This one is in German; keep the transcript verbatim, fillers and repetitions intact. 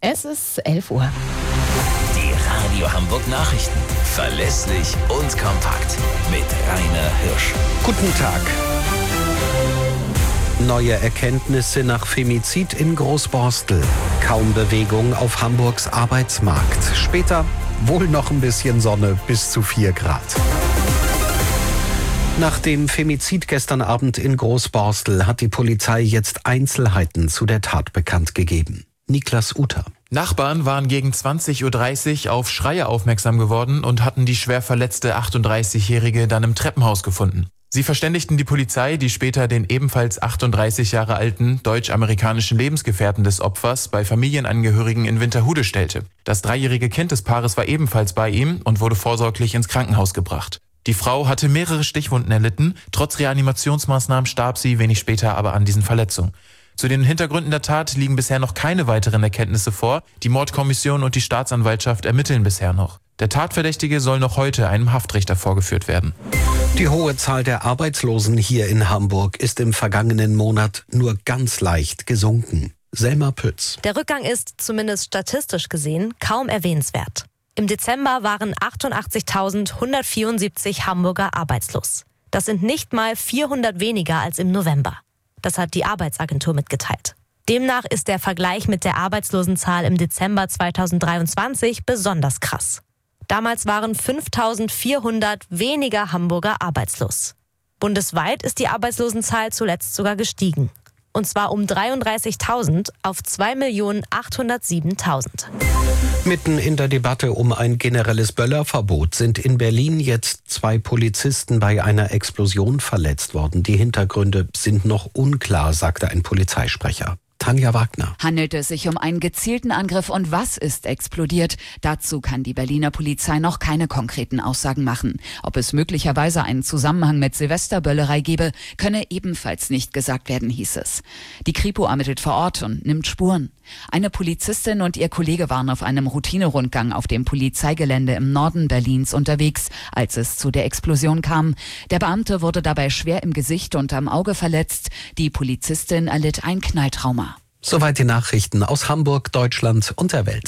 Es ist elf Uhr. Die Radio Hamburg Nachrichten. Verlässlich und kompakt. Mit Rainer Hirsch. Guten Tag. Neue Erkenntnisse nach Femizid in Großborstel. Kaum Bewegung auf Hamburgs Arbeitsmarkt. Später wohl noch ein bisschen Sonne bis zu vier Grad. Nach dem Femizid gestern Abend in Großborstel hat die Polizei jetzt Einzelheiten zu der Tat bekannt gegeben. Niklas Uter. Nachbarn waren gegen zwanzig Uhr dreißig auf Schreie aufmerksam geworden und hatten die schwer verletzte achtunddreißigjährige dann im Treppenhaus gefunden. Sie verständigten die Polizei, die später den ebenfalls achtunddreißig Jahre alten deutsch-amerikanischen Lebensgefährten des Opfers bei Familienangehörigen in Winterhude stellte. Das dreijährige Kind des Paares war ebenfalls bei ihm und wurde vorsorglich ins Krankenhaus gebracht. Die Frau hatte mehrere Stichwunden erlitten, trotz Reanimationsmaßnahmen starb sie wenig später aber an diesen Verletzungen. Zu den Hintergründen der Tat liegen bisher noch keine weiteren Erkenntnisse vor. Die Mordkommission und die Staatsanwaltschaft ermitteln bisher noch. Der Tatverdächtige soll noch heute einem Haftrichter vorgeführt werden. Die hohe Zahl der Arbeitslosen hier in Hamburg ist im vergangenen Monat nur ganz leicht gesunken. Selma Pütz. Der Rückgang ist, zumindest statistisch gesehen, kaum erwähnenswert. Im Dezember waren achtundachtzigtausendhundertvierundsiebzig Hamburger arbeitslos. Das sind nicht mal vierhundert weniger als im November. Das hat die Arbeitsagentur mitgeteilt. Demnach ist der Vergleich mit der Arbeitslosenzahl im Dezember zweitausenddreiundzwanzig besonders krass. Damals waren fünftausendvierhundert weniger Hamburger arbeitslos. Bundesweit ist die Arbeitslosenzahl zuletzt sogar gestiegen. Und zwar um dreiunddreißigtausend auf zwei Millionen achthundertsiebentausend. Mitten in der Debatte um ein generelles Böllerverbot sind in Berlin jetzt zwei Polizisten bei einer Explosion verletzt worden. Die Hintergründe sind noch unklar, sagte ein Polizeisprecher. Tanja Wagner. Handelt es sich um einen gezielten Angriff und was ist explodiert? Dazu kann die Berliner Polizei noch keine konkreten Aussagen machen. Ob es möglicherweise einen Zusammenhang mit Silvesterböllerei gebe, könne ebenfalls nicht gesagt werden, hieß es. Die Kripo ermittelt vor Ort und nimmt Spuren. Eine Polizistin und ihr Kollege waren auf einem Routinerundgang auf dem Polizeigelände im Norden Berlins unterwegs, als es zu der Explosion kam. Der Beamte wurde dabei schwer im Gesicht und am Auge verletzt. Die Polizistin erlitt ein Knalltrauma. Soweit die Nachrichten aus Hamburg, Deutschland und der Welt.